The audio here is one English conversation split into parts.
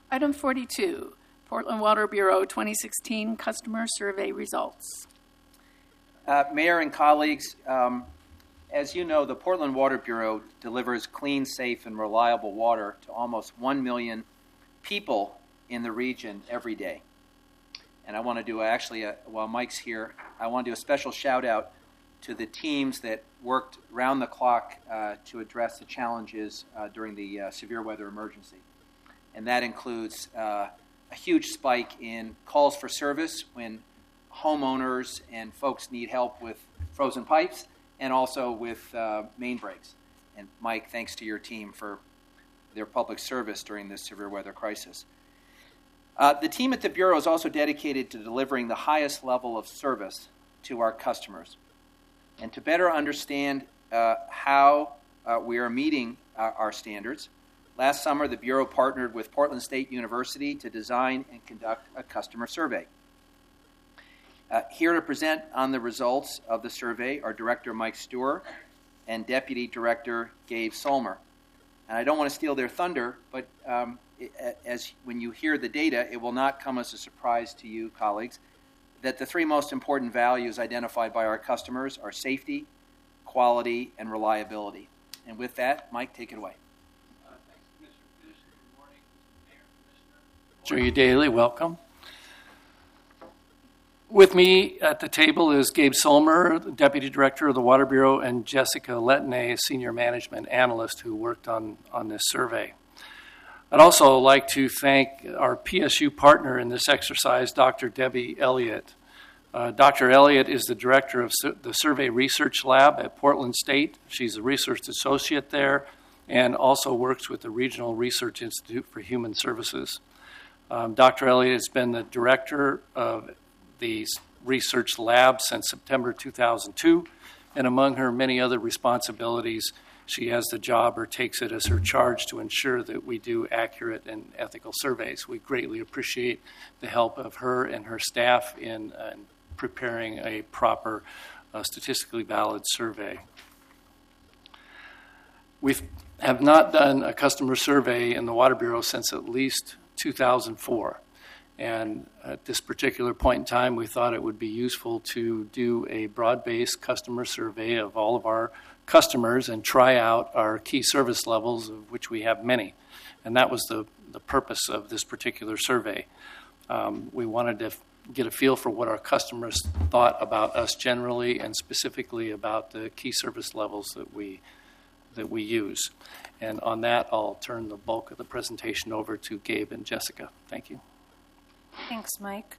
Item 42, Portland Water Bureau 2016 Customer Survey Results. Mayor and colleagues, as you know, the Portland Water Bureau delivers clean, safe, and reliable water to almost 1 million people in the region every day. And I want to do, while Mike's here, I want to do a special shout out to the teams that worked round the clock to address the challenges during the severe weather emergency. And that includes a huge spike in calls for service when homeowners and folks need help with frozen pipes and also with main breaks. And Mike, thanks to your team for their public service during this severe weather crisis. The team at the Bureau is also dedicated to delivering the highest level of service to our customers. And to better understand how we are meeting our standards, last summer the Bureau partnered with Portland State University to design and conduct a customer survey. Here to present on the results of the survey are Director Mike Stewart and Deputy Director Gabe Solmer. And I don't want to steal their thunder, but when you hear the data, it will not come as a surprise to you, colleagues, that the three most important values identified by our customers are safety, quality, and reliability. And with that, Mike, take it away. Thanks, Commissioner Fish. Good morning, Mayor, Commissioner. Joe Daly, welcome. With me at the table is Gabe Solmer, the Deputy Director of the Water Bureau, and Jessica Letney, Senior Management Analyst who worked on this survey. I'd also like to thank our PSU partner in this exercise, Dr. Debbie Elliott. Dr. Elliott is the Director of the Survey Research Lab at Portland State. She's a research associate there and also works with the Regional Research Institute for Human Services. Dr. Elliott has been the Director of the research lab since September 2002, and among her many other responsibilities, she has the job or takes it as her charge to ensure that we do accurate and ethical surveys. We greatly appreciate the help of her and her staff in preparing a proper, statistically valid survey. We have not done a customer survey in the Water Bureau since at least 2004. And at this particular point in time, we thought it would be useful to do a broad-based customer survey of all of our customers and try out our key service levels, of which we have many. And that was the purpose of this particular survey. We wanted to get a feel for what our customers thought about us generally and specifically about the key service levels that we use. And on that, I'll turn the bulk of the presentation over to Gabe and Jessica. Thank you. Thanks, Mike.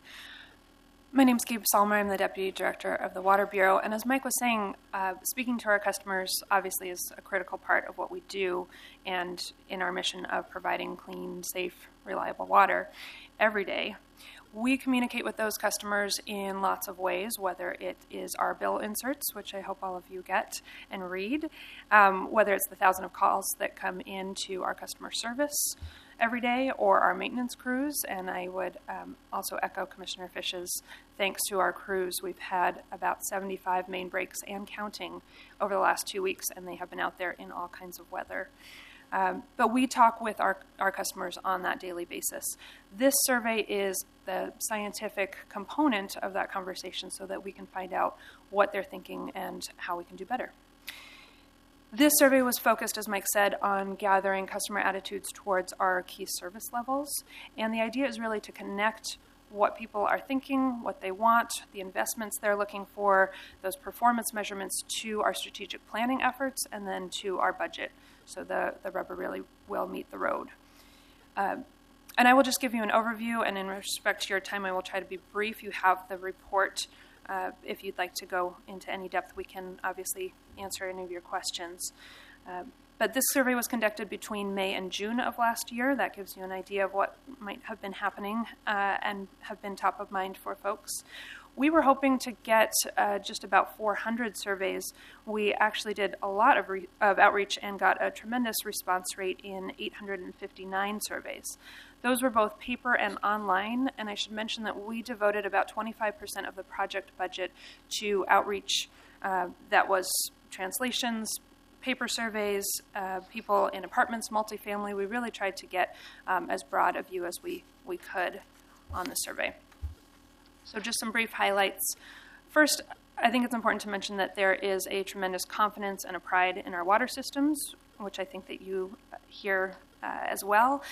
My name is Gabe Solmer. I'm the Deputy Director of the Water Bureau. And as Mike was saying, speaking to our customers obviously is a critical part of what we do and in our mission of providing clean, safe, reliable water every day. We communicate with those customers in lots of ways, whether it is our bill inserts, which I hope all of you get and read, whether it's the thousands of calls that come into our customer service every day, or our maintenance crews. And I would also echo Commissioner Fish's thanks to our crews. We've had about 75 main breaks and counting over the last 2 weeks, and they have been out there in all kinds of weather. But we talk with our customers on that daily basis. This survey is the scientific component of that conversation so that we can find out what they're thinking and how we can do better. This survey was focused, as Mike said, on gathering customer attitudes towards our key service levels. And the idea is really to connect what people are thinking, what they want, the investments they're looking for, those performance measurements to our strategic planning efforts, and then to our budget. So the rubber really will meet the road. And I will just give you an overview, and in respect to your time, I will try to be brief. You have the report. If you'd like to go into any depth, we can obviously answer any of your questions. But this survey was conducted between May and June of last year. That gives you an idea of what might have been happening and have been top of mind for folks. We were hoping to get just about 400 surveys. We actually did a lot of outreach and got a tremendous response rate in 859 surveys. Those were both paper and online, and I should mention that we devoted about 25% of the project budget to outreach that was translations, paper surveys, people in apartments, multifamily. We really tried to get as broad a view as we could on the survey. So just some brief highlights. First, I think it's important to mention that there is a tremendous confidence and a pride in our water systems, which I think that you hear as well.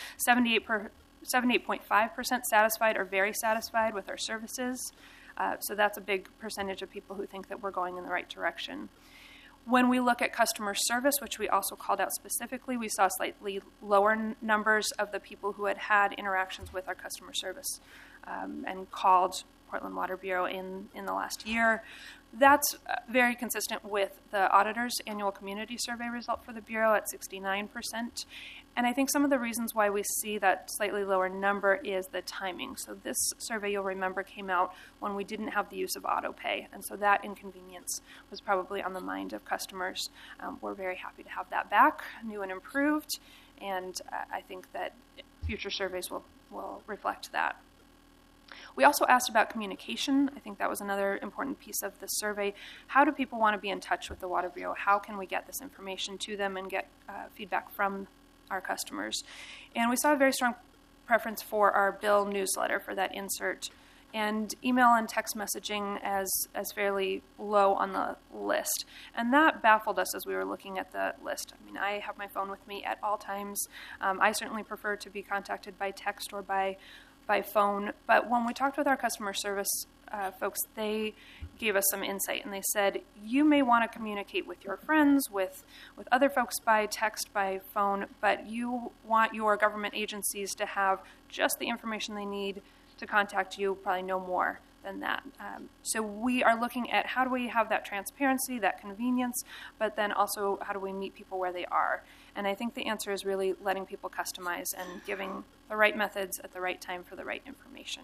78.5% satisfied or very satisfied with our services. So that's a big percentage of people who think that we're going in the right direction. When we look at customer service, which we also called out specifically, we saw slightly lower numbers of the people who had interactions with our customer service and called Portland Water Bureau in the last year. That's very consistent with the auditor's annual community survey result for the Bureau at 69%. And I think some of the reasons why we see that slightly lower number is the timing. So this survey, you'll remember, came out when we didn't have the use of auto pay. And so that inconvenience was probably on the mind of customers. We're very happy to have that back, new and improved. And I think that future surveys will reflect that. We also asked about communication. I think that was another important piece of the survey. How do people want to be in touch with the Water Bureau? How can we get this information to them and get feedback from our customers? And we saw a very strong preference for our bill newsletter for that insert, and email and text messaging as fairly low on the list. And that baffled us as we were looking at the list. I mean, I have my phone with me at all times. I certainly prefer to be contacted by text or by phone. But when we talked with our customer service folks, they gave us some insight, and they said, you may want to communicate with your friends, with other folks by text, by phone, but you want your government agencies to have just the information they need to contact you, probably no more than that. So we are looking at how do we have that transparency, that convenience, but then also how do we meet people where they are? And I think the answer is really letting people customize and giving the right methods at the right time for the right information.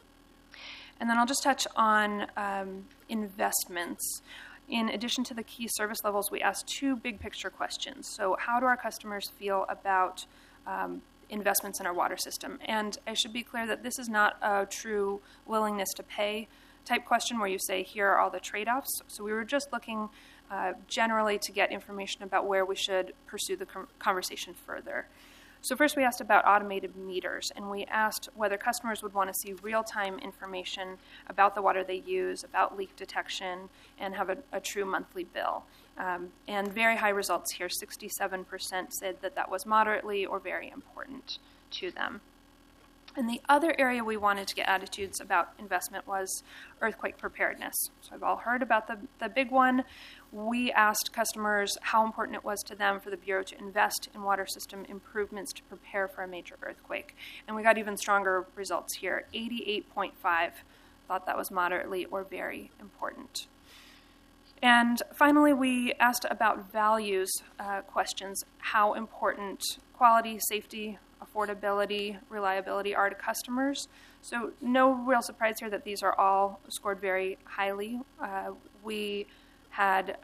And then I'll just touch on investments. In addition to the key service levels, we asked two big picture questions. So how do our customers feel about investments in our water system? And I should be clear that this is not a true willingness to pay type question where you say, here are all the trade-offs. So we were just looking generally to get information about where we should pursue the conversation further. So first we asked about automated meters, and we asked whether customers would want to see real-time information about the water they use, about leak detection, and have a true monthly bill. And very high results here. 67% said that was moderately or very important to them. And the other area we wanted to get attitudes about investment was earthquake preparedness. So I've all heard about the big one. We asked customers how important it was to them for the Bureau to invest in water system improvements to prepare for a major earthquake. And we got even stronger results here. 88.5 thought that was moderately or very important. And finally, we asked about values questions, how important quality, safety, affordability, reliability are to customers. So no real surprise here that these are all scored very highly. We had,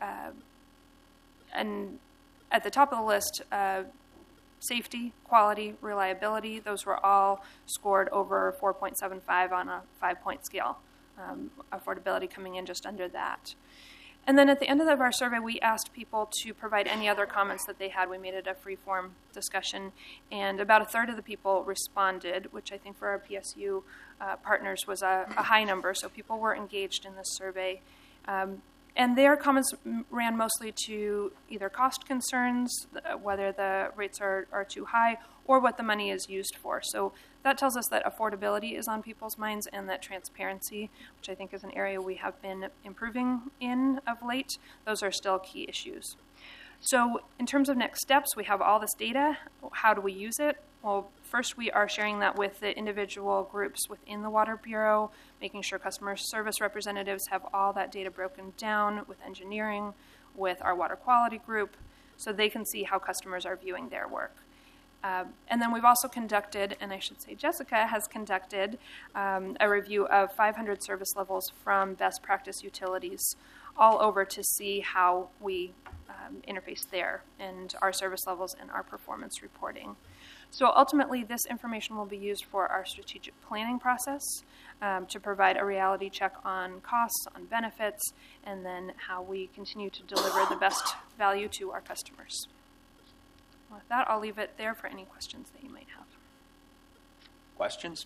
and at the top of the list, safety, quality, reliability. Those were all scored over 4.75 on a 5-point scale. Affordability coming in just under that. And then at the end of our survey, we asked people to provide any other comments that they had. We made it a free-form discussion, and about a third of the people responded, which I think for our PSU partners was a high number, so people were engaged in this survey. And their comments ran mostly to either cost concerns, whether the rates are too high, or what the money is used for. So that tells us that affordability is on people's minds, and that transparency, which I think is an area we have been improving in of late, those are still key issues. So in terms of next steps, we have all this data. How do we use it? Well, first we are sharing that with the individual groups within the Water Bureau, making sure customer service representatives have all that data broken down with engineering, with our water quality group, so they can see how customers are viewing their work. And then we've also conducted, and I should say Jessica has conducted, a review of 500 service levels from best practice utilities all over to see how we interface there and our service levels and our performance reporting. So ultimately, this information will be used for our strategic planning process to provide a reality check on costs, on benefits, and then how we continue to deliver the best value to our customers. With that, I'll leave it there for any questions that you might have. Questions?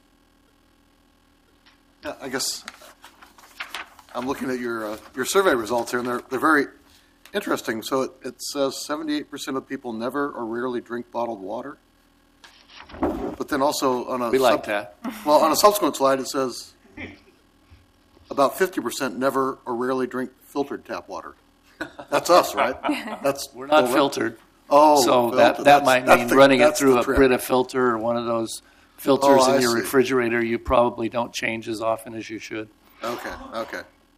Yeah, I guess I'm looking at your survey results here, and they're very interesting. So it says 78% of people never or rarely drink bottled water. But then also on a that. Well, on a subsequent slide, it says about 50% never or rarely drink filtered tap water. That's us, right? We're not filtered. Oh, so filtered. that might mean running it through a trip. Brita filter or one of those filters I in your see. refrigerator you probably don't change as often as you should. Okay.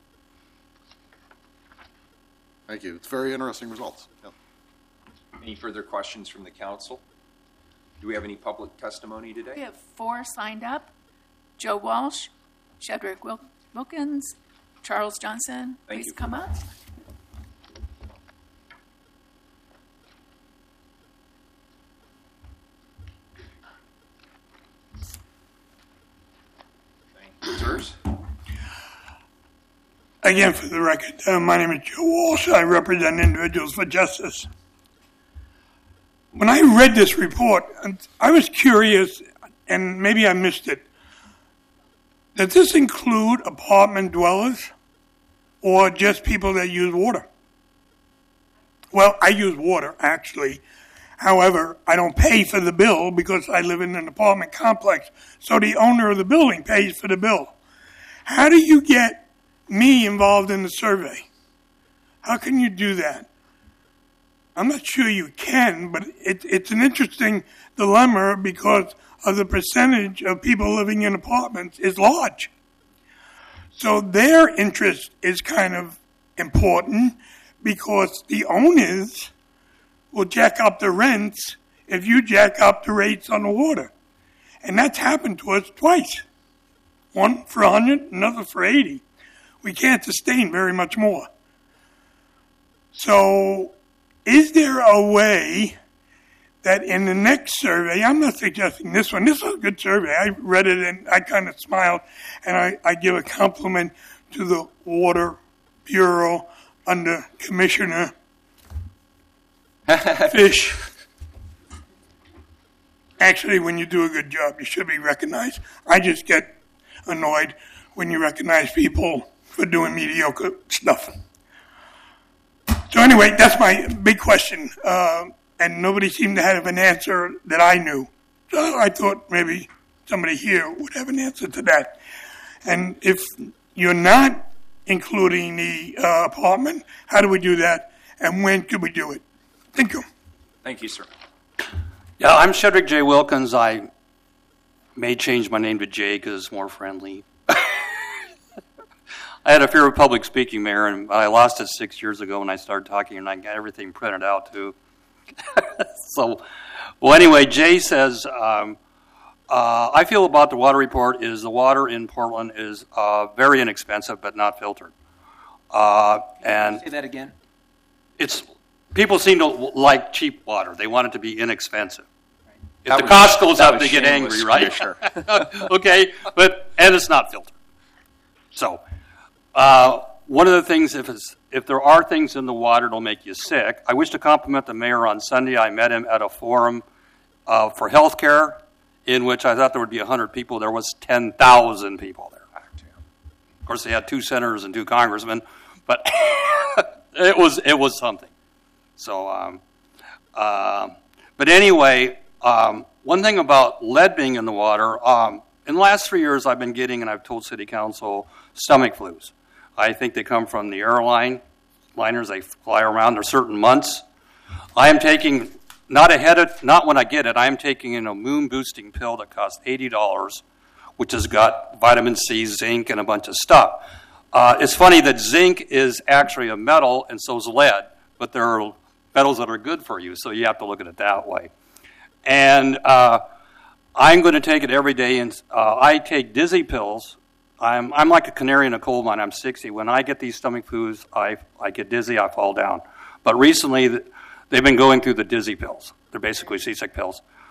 Thank you. It's very interesting results. Yep. Any further questions from the council? Do we have any public testimony We today? have 4 signed up. Joe Walsh, Shedrick Wilkins, Charles Johnson. Thank Please you. come up. Thank you. Sirs? Again, for the record, my name is Joe Walsh. I represent Individuals for Justice. When I read this report, I was curious, and maybe I missed it. Does this include apartment dwellers or just people that use water? Well, I use water, actually. However, I don't pay for the bill because I live in an apartment complex. So the owner of the building pays for the bill. How do you get me involved in the survey? How can you do that? I'm not sure you can, but it's an interesting dilemma because of the percentage of people living in apartments is large. So their interest is kind of important because the owners will jack up the rents if you jack up the rates on the water. And that's happened to us twice. One for 100, another for 80. We can't sustain very much more. So is there a way that in the next survey, I'm not suggesting this one, this was a good survey. I read it and I kind of smiled, and I give a compliment to the Water Bureau under Commissioner Fish. Actually, when you do a good job, you should be recognized. I just get annoyed when you recognize people for doing mediocre stuff. So anyway, that's my big question, and nobody seemed to have an answer that I knew. So I thought maybe somebody here would have an answer to that. And if you're not including the apartment, how do we do that, and when could we do it? Thank you. Thank you, sir. Yeah, I'm Shedrick J. Wilkins. I may change my name to Jay because it's more friendly. I had a fear of public speaking, Mayor, and I lost it 6 years ago when I started talking, and I got everything printed out, too. Well, anyway, Jay says, I feel about the water report is the water in Portland is very inexpensive, but not filtered. And Say that again. it's people seem to like cheap water. They want it to be inexpensive. If That the was- cost goes that up, was they get shameless, angry, right? Commissioner. Okay, and it's not filtered. So, one of the things, if there are things in the water that'll make you sick, I wish to compliment the mayor on Sunday. I met him at a forum for healthcare, in which I thought there would be 100 people. There was 10,000 people there. Of course, they had 2 senators and 2 congressmen, but it was something. So, but anyway, one thing about lead being in the water, in the last 3 years I've been getting, and I've told City Council, stomach flus. I think they come from the liners. They fly around. There are certain months. I am taking, not when I get it, I am taking a moon boosting pill that costs $80, which has got vitamin C, zinc, and a bunch of stuff. It's funny that zinc is actually a metal, and so is lead, but there are metals that are good for you, so you have to look at it that way. And I'm going to take it every day, and I take dizzy pills. I'm like a canary in a coal mine. I'm 60. When I get these stomach flus, I get dizzy, I fall down. But recently, they've been going through the dizzy pills. They're basically seasick pills.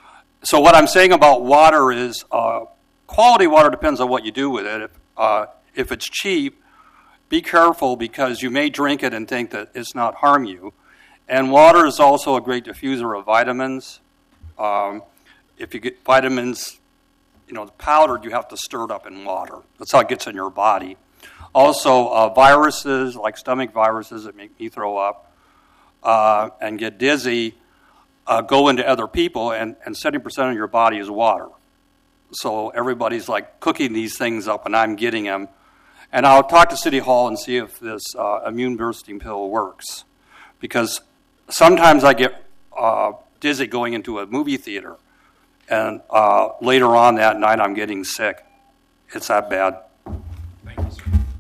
So what I'm saying about water is quality water depends on what you do with it. If it's cheap, be careful because you may drink it and think that it's not harm you. And water is also a great diffuser of vitamins. If you get vitamins, powdered, you have to stir it up in water. That's how it gets in your body. Also, viruses, like stomach viruses that make me throw up and get dizzy, go into other people, and 70% of your body is water. So everybody's like cooking these things up, and I'm getting them. And I'll talk to City Hall and see if this immune boosting pill works. Because sometimes I get dizzy going into a movie theater, and later on that night I'm getting sick. It's that bad. Thank you, sir.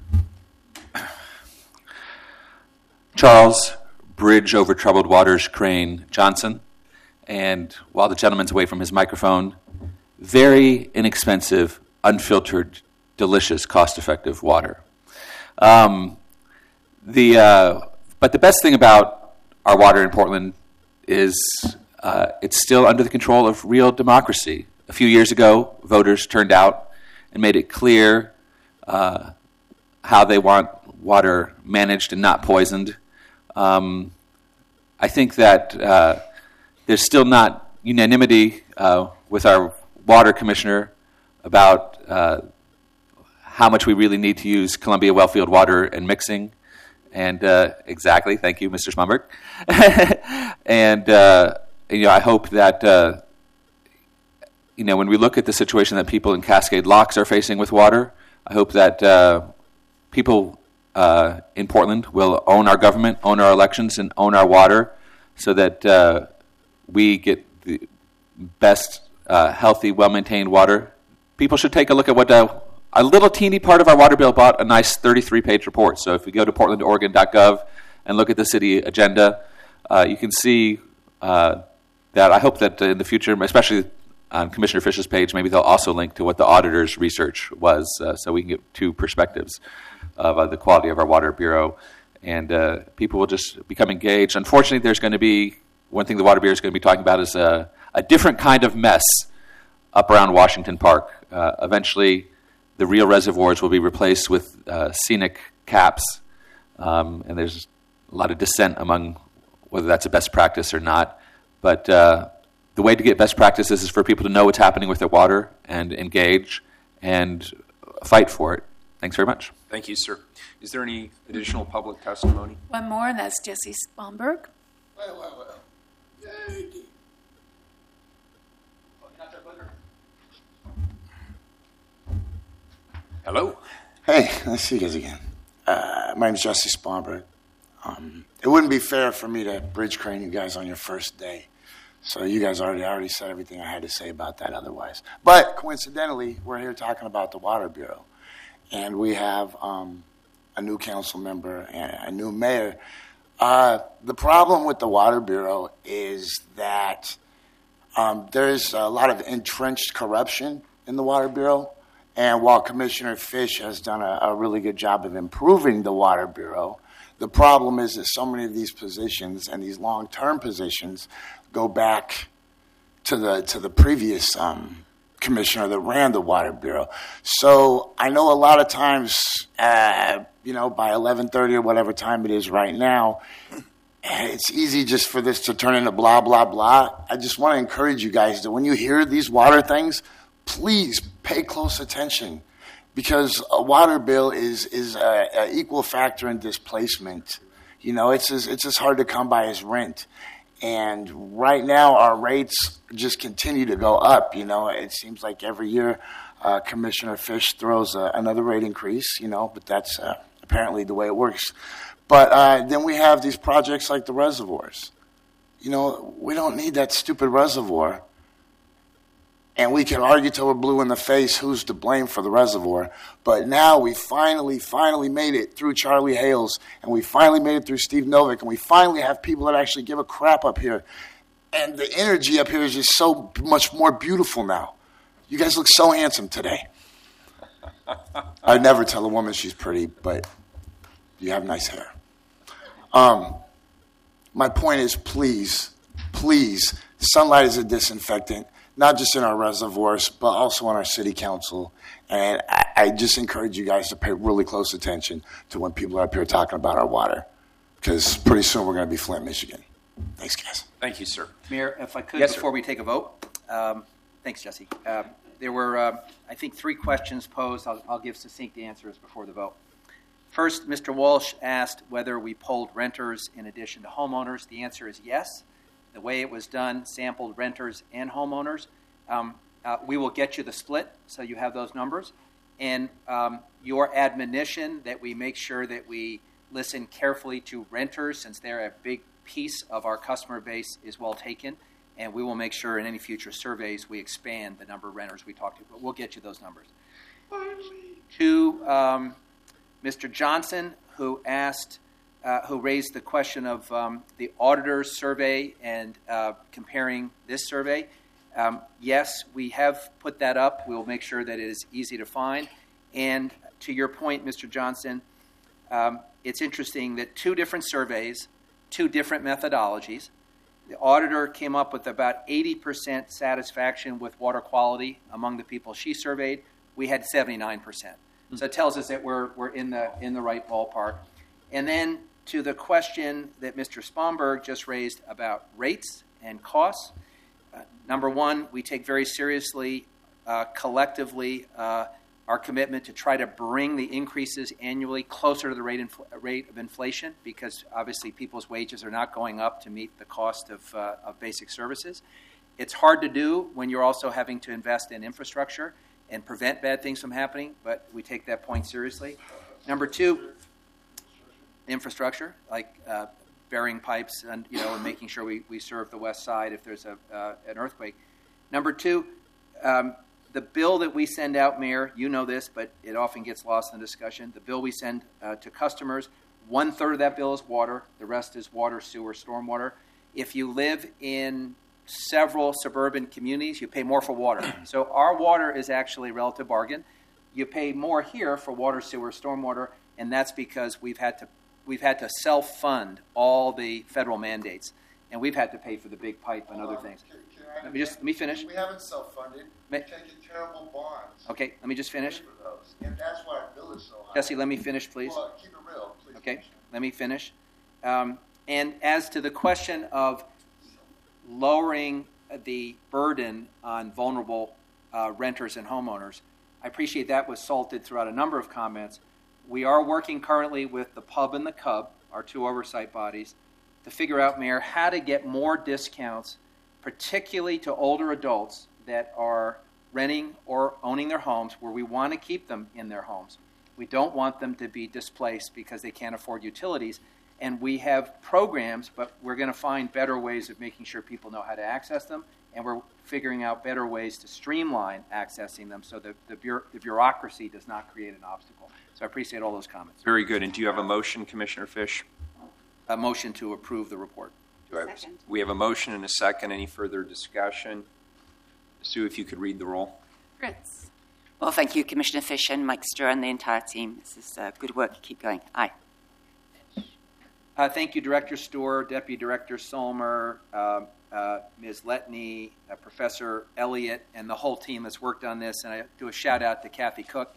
Charles, Bridge Over Troubled Waters Crane Johnson. And while the gentleman's away from his microphone, very inexpensive, unfiltered, delicious, cost-effective water. But the best thing about our water in Portland is it's still under the control of real democracy. A few years ago, voters turned out and made it clear how they want water managed and not poisoned. I think that there's still not unanimity with our water commissioner about how much we really need to use Columbia Wellfield water and mixing. And exactly, thank you, Mr. Schmumberg. And I hope that when we look at the situation that people in Cascade Locks are facing with water, I hope that people in Portland will own our government, own our elections, and own our water, so that we get the best, healthy, well-maintained water. People should take a look at what a little teeny part of our water bill bought a nice 33-page report. So if you go to portlandoregon.gov and look at the city agenda, you can see that. I hope that in the future, especially on Commissioner Fish's page, maybe they'll also link to what the auditor's research was, so we can get two perspectives of the quality of our water bureau, and people will just become engaged. Unfortunately, there's going to be one thing the Water Bureau is going to be talking about is a different kind of mess up around Washington Park. Eventually, the real reservoirs will be replaced with scenic caps, and there's a lot of dissent among whether that's a best practice or not. But the way to get best practices is for people to know what's happening with their water and engage and fight for it. Thanks very much. Thank you, sir. Is there any additional public testimony? One more, and that's Jesse Spomberg. Hello. Hey, nice to see you guys again. My name's Jesse Spomberg. It wouldn't be fair for me to bridge crane you guys on your first day. So you guys already said everything I had to say about that otherwise. But coincidentally, we're here talking about the Water Bureau. And we have a new council member and a new mayor. The problem with the Water Bureau is that there's a lot of entrenched corruption in the Water Bureau. And while Commissioner Fish has done a really good job of improving the Water Bureau, the problem is that so many of these positions and these long-term positions go back to the previous commissioner that ran the Water Bureau. So I know a lot of times, by 11:30 or whatever time it is right now, it's easy just for this to turn into blah, blah, blah. I just want to encourage you guys that when you hear these water things, please pay close attention, because a water bill is an equal factor in displacement. It's as hard to come by as rent. And right now, our rates just continue to go up. It seems like every year Commissioner Fish throws another rate increase, but that's apparently the way it works. But then we have these projects like the reservoirs. We don't need that stupid reservoir. And we can argue till we're blue in the face who's to blame for the reservoir. But now we finally made it through Charlie Hales, and we finally made it through Steve Novick, and we finally have people that actually give a crap up here. And the energy up here is just so much more beautiful now. You guys look so handsome today. I'd never tell a woman she's pretty, but you have nice hair. My point is, please, sunlight is a disinfectant. not just in our reservoirs, but also on our city council. And I just encourage you guys to pay really close attention to when people are up here talking about our water, because pretty soon we're going to be Flint, Michigan. Thanks, guys. Thank you, sir. Mayor, if I could, Yes, sir. before we take a vote, thanks, Jesse. There were, I think, 3 questions posed. I'll give succinct answers before the vote. First, Mr. Walsh asked whether we polled renters in addition to homeowners. The answer is yes. The way it was done sampled renters and homeowners. We will get you the split, so you have those numbers. And your admonition that we make sure that we listen carefully to renters, since they're a big piece of our customer base, is well taken. And we will make sure in any future surveys we expand the number of renters we talk to. But we'll get you those numbers. To Mr. Johnson, who raised the question of the auditor's survey and comparing this survey. Yes, we have put that up. We'll make sure that it is easy to find. And to your point, Mr. Johnson, it's interesting that 2 different surveys, 2 different methodologies. The auditor came up with about 80% satisfaction with water quality among the people she surveyed. We had 79%. So it tells us that we're in the right ballpark. And then to the question that Mr. Spomberg just raised about rates and costs, number one, we take very seriously collectively our commitment to try to bring the increases annually closer to the rate of inflation, because obviously people's wages are not going up to meet the cost of basic services. It's hard to do when you're also having to invest in infrastructure and prevent bad things from happening, but we take that point seriously. Number 2, infrastructure, like burying pipes and making sure we serve the west side if there's an earthquake. Number 2, the bill that we send out, Mayor, you know this, but it often gets lost in the discussion. The bill we send to customers, 1/3 of that bill is water. The rest is water, sewer, stormwater. If you live in several suburban communities, you pay more for water. So our water is actually a relative bargain. You pay more here for water, sewer, stormwater, and that's because we've had to self-fund all the federal mandates, and we've had to pay for the big pipe and other things. Let me finish. We haven't self-funded. We've taken terrible bonds. Okay, let me just finish. For those. And that's why our bill is so high. Jesse, let me finish, please. Well, keep it real, please. Okay, let me finish. And as to the question of lowering the burden on vulnerable renters and homeowners, I appreciate that was salted throughout a number of comments. We are working currently with the PUB and the CUB, our 2 oversight bodies, to figure out, Mayor, how to get more discounts, particularly to older adults that are renting or owning their homes, where we want to keep them in their homes. We don't want them to be displaced because they can't afford utilities. And we have programs, but we're going to find better ways of making sure people know how to access them, and we're figuring out better ways to streamline accessing them so that the bureaucracy does not create an obstacle. So I appreciate all those comments. Very good. And do you have a motion, Commissioner Fish? A motion to approve the report. Second. We have a motion and a second. Any further discussion? Sue, if you could read the roll. Fritz. Well, thank you, Commissioner Fish and Mike Sturr and the entire team. This is good work. Keep going. Aye. Thank you, Director Storer, Deputy Director Solmer, Ms. Letney, Professor Elliott, and the whole team that's worked on this. And I do a shout out to Kathy Cook,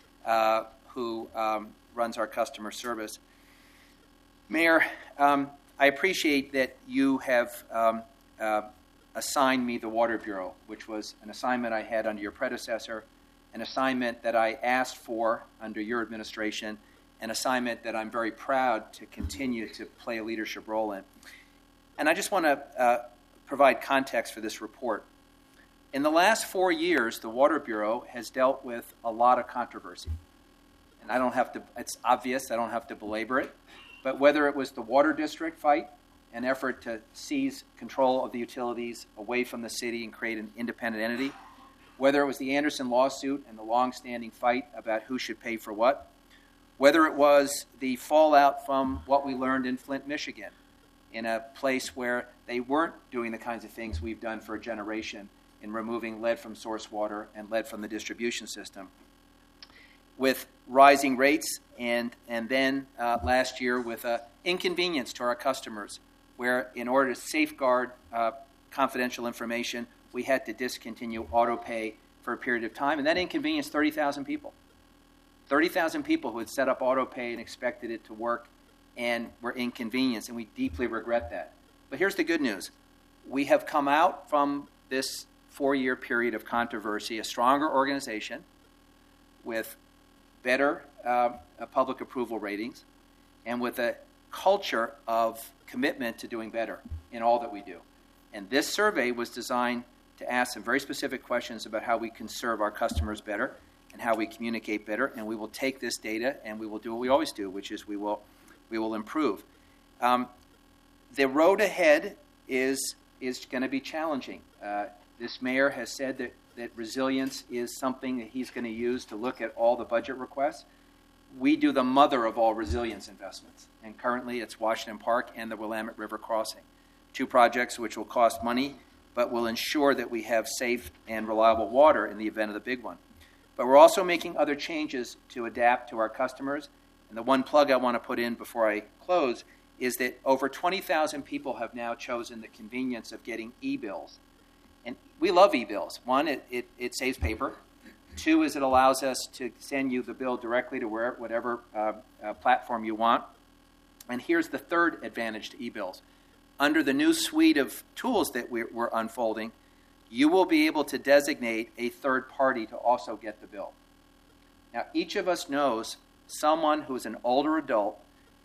who runs our customer service. Mayor, I appreciate that you have assigned me the Water Bureau, which was an assignment I had under your predecessor, an assignment that I asked for under your administration, an assignment that I'm very proud to continue to play a leadership role in. And I just want to provide context for this report. In the last 4 years, the Water Bureau has dealt with a lot of controversy. And I don't have to, it's obvious, I don't have to belabor it. But whether it was the Water District fight, an effort to seize control of the utilities away from the city and create an independent entity, whether it was the Anderson lawsuit and the long-standing fight about who should pay for what, whether it was the fallout from what we learned in Flint, Michigan, in a place where they weren't doing the kinds of things we've done for a generation in removing lead from source water and lead from the distribution system, with rising rates and then last year with inconvenience to our customers, where in order to safeguard confidential information, we had to discontinue auto pay for a period of time, and that inconvenienced 30,000 people. 30,000 people who had set up auto pay and expected it to work and were inconvenienced, and we deeply regret that. But here's the good news. We have come out from this 4-year period of controversy a stronger organization with better public approval ratings and with a culture of commitment to doing better in all that we do. And this survey was designed to ask some very specific questions about how we can serve our customers better and how we communicate better. And we will take this data and we will do what we always do, which is we will improve. The road ahead is going to be challenging. This mayor has said that resilience is something that he's going to use to look at all the budget requests. We do the mother of all resilience investments, and currently it's Washington Park and the Willamette River Crossing, 2 projects which will cost money but will ensure that we have safe and reliable water in the event of the big one. But we're also making other changes to adapt to our customers, and the one plug I want to put in before I close is that over 20,000 people have now chosen the convenience of getting e-bills. And we love e-bills. One, it saves paper. 2 is it allows us to send you the bill directly to whatever platform you want. And here's the third advantage to e-bills. Under the new suite of tools that we're unfolding, you will be able to designate a third party to also get the bill. Now, each of us knows someone who's an older adult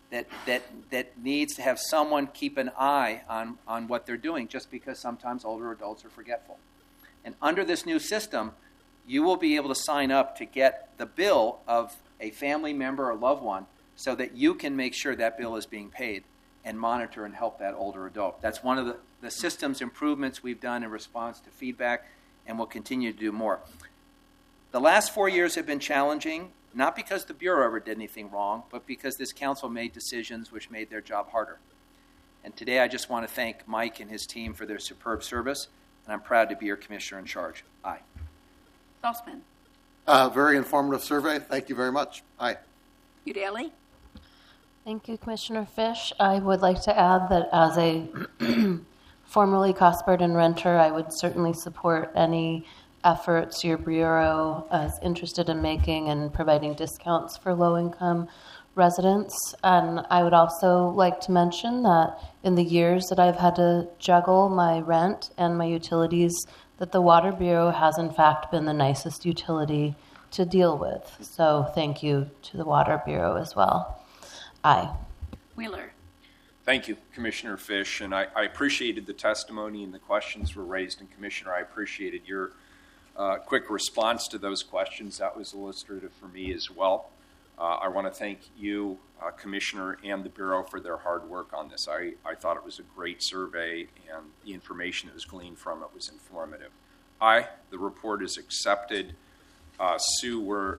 that needs to have someone keep an eye on what they're doing, just because sometimes older adults are forgetful. And under this new system, you will be able to sign up to get the bill of a family member or loved one so that you can make sure that bill is being paid and monitor and help that older adult. That's one of the systems improvements we've done in response to feedback, and we'll continue to do more. The last 4 years have been challenging, not because the Bureau ever did anything wrong, but because this council made decisions which made their job harder. And today I just want to thank Mike and his team for their superb service, and I'm proud to be your commissioner in charge. Aye. Saltzman. Very informative survey. Thank you very much. Aye. Udaley. Thank you, Commissioner Fish. I would like to add that as a formerly cost burden renter, I would certainly support any efforts your Bureau is interested in making and providing discounts for low-income residents. And I would also like to mention that in the years that I've had to juggle my rent and my utilities, that the Water Bureau has in fact been the nicest utility to deal with. So thank you to the Water Bureau as well. Aye. Wheeler. Thank you, Commissioner Fish, and I appreciated the testimony and the questions were raised. And Commissioner, I appreciated your quick response to those questions. That was illustrative for me as well. I want to thank you, Commissioner, and the Bureau for their hard work on this. I thought it was a great survey, and the information that was gleaned from it was informative. The report is accepted. Sue, we're